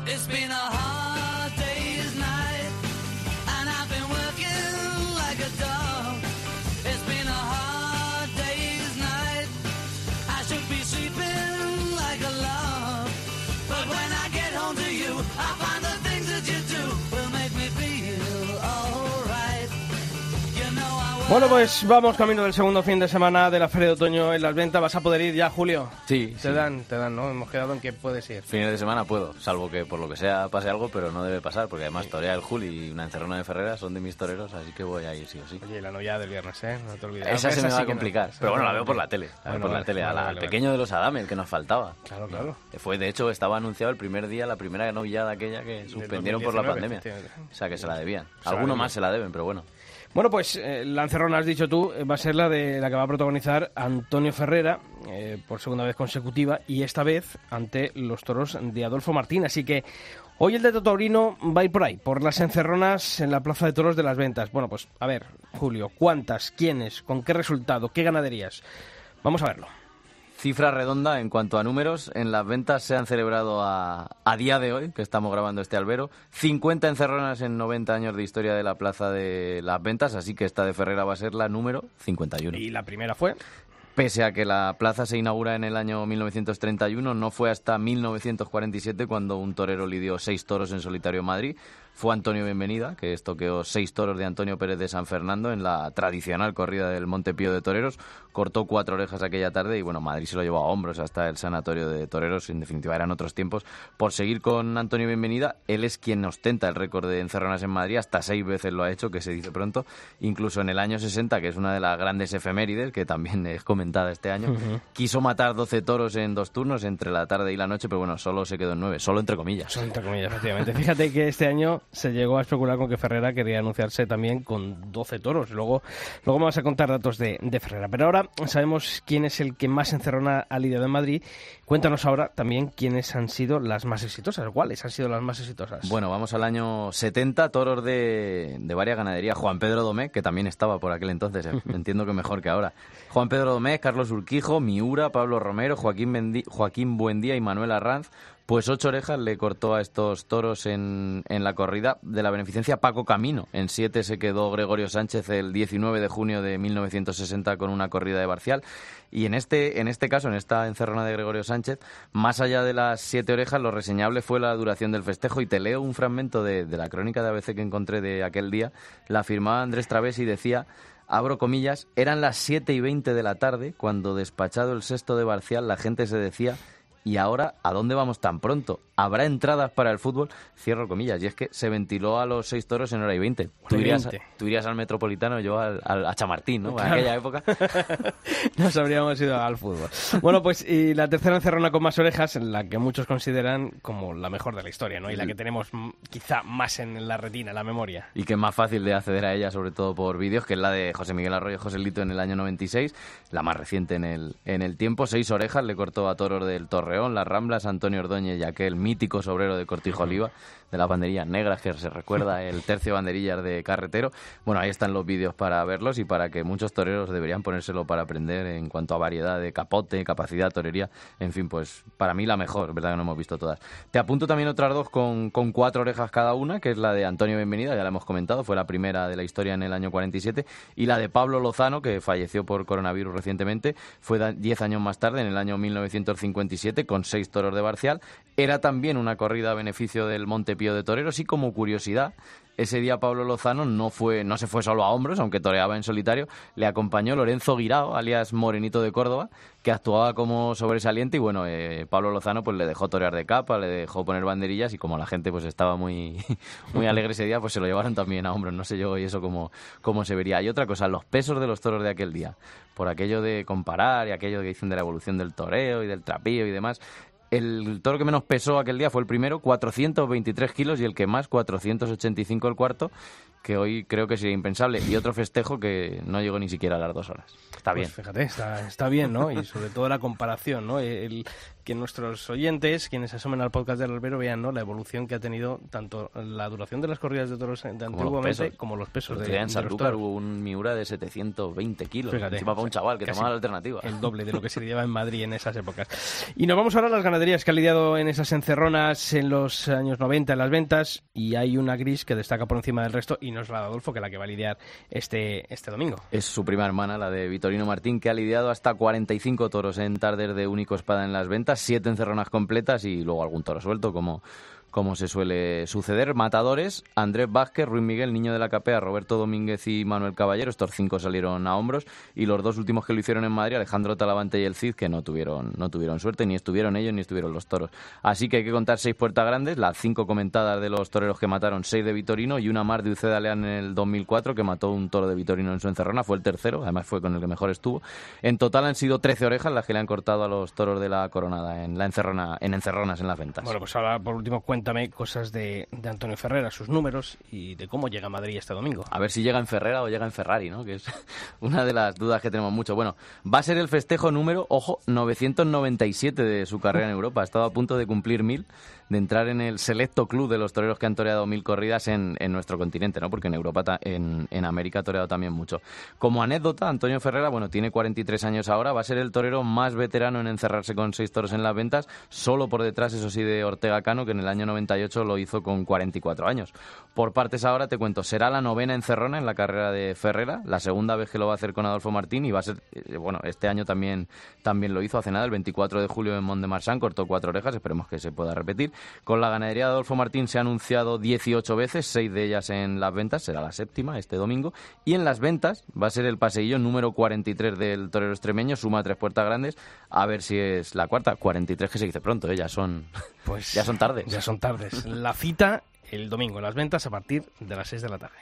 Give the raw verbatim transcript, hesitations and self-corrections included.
It's been a hard day's night, and I've been working like a dog. It's been a hard day's night, I should be sleeping like a log. But when I get home to you, I find the things that you do will make me feel alright. You know I will. Bueno, pues vamos camino del segundo fin de semana de la Feria de Otoño en Las Ventas. ¿Vas a poder ir ya, Julio? Sí, Te sí. dan, te dan, ¿no? Hemos quedado en que puedes ir. Fines de semana puedo, salvo que por lo que sea pase algo, pero no debe pasar, porque además torea el Juli y una encerrona de Ferrera son de mis toreros, así que voy a ir sí o sí. Oye, la novia del viernes, ¿eh? No te olvides. Esa Aunque se me va sí a que complicar, no. pero bueno, la veo por la tele, Ah, la veo no, por la vale, tele, vale, al vale, pequeño vale. de los Adame, el que nos faltaba. Claro, claro. Fue, de hecho, estaba anunciado el primer día, la primera novillada aquella que suspendieron por la dos mil pandemia. diecinueve, O sea, que se la debían. Se la Alguno debían. más se la deben, pero bueno. Bueno, pues eh, la encerrona, has dicho tú, eh, va a ser la de la que va a protagonizar Antonio Ferrera eh, por segunda vez consecutiva y esta vez ante los toros de Adolfo Martín. Así que hoy el de Taurino va a ir por ahí, por las encerronas en la Plaza de Toros de Las Ventas. Bueno, pues a ver, Julio, ¿cuántas? ¿Quiénes? ¿Con qué resultado? ¿Qué ganaderías? Vamos a verlo. Cifra redonda en cuanto a números, en las ventas se han celebrado a, a día de hoy, que estamos grabando este albero, cincuenta encerronas en noventa años de historia de la Plaza de Las Ventas, así que esta de Ferrera va a ser la número cincuenta y uno. Y la primera fue... Pese a que la plaza se inaugura en el año mil novecientos treinta y uno, no fue hasta mil novecientos cuarenta y siete cuando un torero lidió seis toros en solitario en Madrid. Fue Antonio Bienvenida, que estoqueó seis toros de Antonio Pérez de San Fernando en la tradicional corrida del Monte Pío de Toreros. Cortó cuatro orejas aquella tarde y, bueno, Madrid se lo llevó a hombros hasta el sanatorio de toreros. En definitiva, eran otros tiempos. Por seguir con Antonio Bienvenida, él es quien ostenta el récord de encerronas en Madrid. Hasta seis veces lo ha hecho, que se dice pronto. Incluso en el año sesenta, que es una de las grandes efemérides, que también es comentada este año, uh-huh. quiso matar doce toros en dos turnos, entre la tarde y la noche, pero bueno, solo se quedó en nueve. Solo entre comillas. Solo entre comillas, efectivamente. Fíjate que este año se llegó a especular con que Ferrera quería anunciarse también con doce toros. Luego, luego me vas a contar datos de, de Ferrera. Pero ahora sabemos quién es el que más encerrona ha lidiado en Madrid. Cuéntanos ahora también quiénes han sido las más exitosas. ¿Cuáles han sido las más exitosas? Bueno, vamos al año setenta, toros de, de varias ganaderías. Juan Pedro Domecq, que también estaba por aquel entonces, entiendo que mejor que ahora. Juan Pedro Domecq, Carlos Urquijo, Miura, Pablo Romero, Joaquín, Bendi- Joaquín Buendía y Manuel Arranz. Pues ocho orejas le cortó a estos toros en, en la corrida de la beneficencia Paco Camino. En siete se quedó Gregorio Sánchez el diecinueve de junio de mil novecientos sesenta con una corrida de Barcial. Y en este, en este caso, en esta encerrona de Gregorio Sánchez, más allá de las siete orejas, lo reseñable fue la duración del festejo. Y te leo un fragmento de, de la crónica de A B C que encontré de aquel día. La firmaba Andrés Través y decía... Abro comillas, eran las siete y veinte de la tarde cuando, despachado el sexto de Barcial, la gente se decía, ¿y ahora a dónde vamos tan pronto? ¿Habrá entradas para el fútbol? Cierro comillas, y es que se ventiló a los seis toros en hora y veinte. Tú irías, tú irías al Metropolitano, yo al, al, a Chamartín, ¿no? Claro. En aquella época. Nos habríamos ido al fútbol. Bueno, pues y la tercera encerrona con más orejas, la que muchos consideran como la mejor de la historia, ¿no? Y la que tenemos quizá más en la retina, en la memoria. Y que es más fácil de acceder a ella, sobre todo por vídeos, que es la de José Miguel Arroyo Joselito en el año noventa y seis, la más reciente en el, en el tiempo. Seis orejas le cortó a toros del Torreón, Las Ramblas, Antonio Ordóñez y aquel mítico sobrero de Cortijo Oliva, de las banderillas negras, que se recuerda el tercio banderillas de Carretero. Bueno, ahí están los vídeos para verlos y para que muchos toreros deberían ponérselo para aprender en cuanto a variedad de capote, capacidad, torería. En fin, pues para mí la mejor, verdad que no hemos visto todas. Te apunto también otras dos con, con cuatro orejas cada una, que es la de Antonio Bienvenida, ya la hemos comentado, fue la primera de la historia en el año cuarenta y siete, y la de Pablo Lozano, que falleció por coronavirus recientemente, fue diez años más tarde, en el año mil novecientos cincuenta y siete, con seis toros de Barcial. Era también una corrida a beneficio del Monte Pío de Toreros y, como curiosidad, ese día Pablo Lozano no fue no se fue solo a hombros, aunque toreaba en solitario. Le acompañó Lorenzo Guirao, alias Morenito de Córdoba, que actuaba como sobresaliente y, bueno, eh, Pablo Lozano pues le dejó torear de capa, le dejó poner banderillas y, como la gente pues estaba muy muy alegre ese día, pues se lo llevaron también a hombros. No sé yo y eso cómo, cómo se vería. Y otra cosa, los pesos de los toros de aquel día, por aquello de comparar y aquello que dicen de la evolución del toreo y del trapío y demás. El toro que menos pesó aquel día fue el primero, cuatrocientos veintitrés kilos, y el que más, cuatrocientos ochenta y cinco el cuarto, que hoy creo que sería impensable. Y otro festejo que no llegó ni siquiera a las dos horas. Está bien. Pues fíjate, está, está bien, ¿no? Y sobre todo la comparación, ¿no? El, que nuestros oyentes, quienes se asomen al podcast del albero, vean, ¿no?, la evolución que ha tenido tanto la duración de las corridas de toros de antiguamente los como los pesos de, de, en de Sanlúcar hubo un Miura de setecientos veinte kilos. Fíjate, encima para un chaval que casi tomaba la alternativa. el doble de lo que se lleva en Madrid en esas épocas. Y nos vamos ahora a las ganaderías que han lidiado en esas encerronas en los años noventa en las ventas, y hay una gris que destaca por encima del resto, y no es la de Adolfo, que es la que va a lidiar este, este domingo. Es su prima hermana, la de Vitorino Martín, que ha lidiado hasta cuarenta y cinco toros en tardes de único espada en las ventas, siete encerronas completas y luego algún toro suelto, como... como se suele suceder. Matadores: Andrés Vázquez, Ruiz Miguel, Niño de la Capea, Roberto Domínguez y Manuel Caballero. Estos cinco salieron a hombros, y los dos últimos que lo hicieron en Madrid, Alejandro Talavante y el Cid, que no tuvieron no tuvieron suerte, ni estuvieron ellos ni estuvieron los toros. Así que hay que contar seis puertas grandes, las cinco comentadas de los toreros que mataron, seis de Vitorino y una más de Uceda Leán en el dos mil cuatro, que mató un toro de Vitorino en su encerrona, fue el tercero, además fue con el que mejor estuvo. En total han sido trece orejas las que le han cortado a los toros de la Coronada en la encerrona, en encerronas en las ventas. Bueno, pues ahora por último cuéntame cosas de De, de Antonio Ferrera, sus números y de cómo llega a Madrid este domingo. A ver si llega en Ferrera o llega en Ferrari, ¿no? Que es una de las dudas que tenemos mucho. Bueno, va a ser el festejo número, ojo, novecientos noventa y siete de su carrera en Europa. Ha estado a punto de cumplir mil, de entrar en el selecto club de los toreros que han toreado mil corridas en, en nuestro continente, ¿no? Porque en Europa, ta, en, en América ha toreado también mucho. Como anécdota, Antonio Ferrera, bueno, tiene cuarenta y tres años ahora, va a ser el torero más veterano en encerrarse con seis toros en las ventas, solo por detrás, eso sí, de Ortega Cano, que en el año noventa y ocho lo hizo con cuarenta y cuatro años. Por partes ahora te cuento, será la novena encerrona en la carrera de Ferrera, la segunda vez que lo va a hacer con Adolfo Martín, y va a ser, eh, bueno, este año también, también lo hizo hace nada, el veinticuatro de julio en Mont-de-Marsan, cortó cuatro orejas, esperemos que se pueda repetir. Con la ganadería de Adolfo Martín se ha anunciado dieciocho veces, seis de ellas en las ventas, será la séptima este domingo, y en las ventas va a ser el paseillo número cuarenta y tres del torero extremeño, suma tres puertas grandes, a ver si es la cuarta, cuarenta y tres que se dice pronto, ¿eh? ya son, pues ya son tardes. Ya son tardes. La cita el domingo en las ventas a partir de las seis de la tarde.